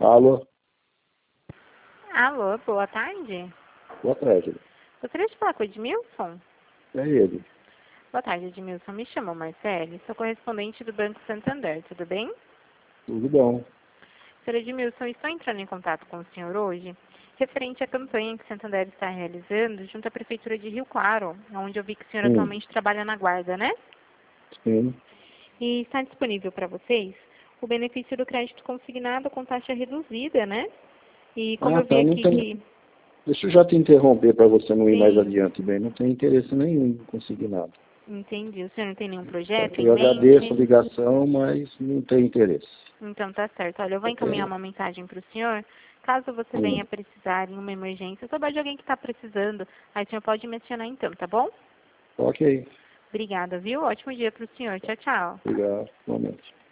Alô? Alô, boa tarde. Boa tarde. Gostaria de falar com o Edmilson? É ele. Boa tarde, Edmilson. Me chamo Marcele, sou correspondente do Banco Santander, tudo bem? Tudo bom. Senhor Edmilson, estou entrando em contato com o senhor hoje, referente à campanha que o Santander está realizando junto à Prefeitura de Rio Claro, onde eu vi que o senhor atualmente trabalha na guarda, né? Sim. E está disponível para vocês o benefício do crédito consignado com taxa reduzida, né? E como eu vi Tá, não aqui tem... que... Deixa eu já te interromper para você não ir mais Sim, adiante, bem. Não tem interesse nenhum em conseguir nada. entendi. O senhor não tem nenhum Tá? projeto em Eu agradeço a mente? ligação, mas não tem interesse. Então tá certo. Olha, eu vou encaminhar Ok? uma mensagem para o senhor. Caso você Hum. venha precisar em uma emergência, souber de alguém que está precisando, aí o senhor pode me acionar então, tá bom? Ok. Obrigada, viu? Ótimo dia para o senhor. Tchau, tchau. Obrigado. Igualmente.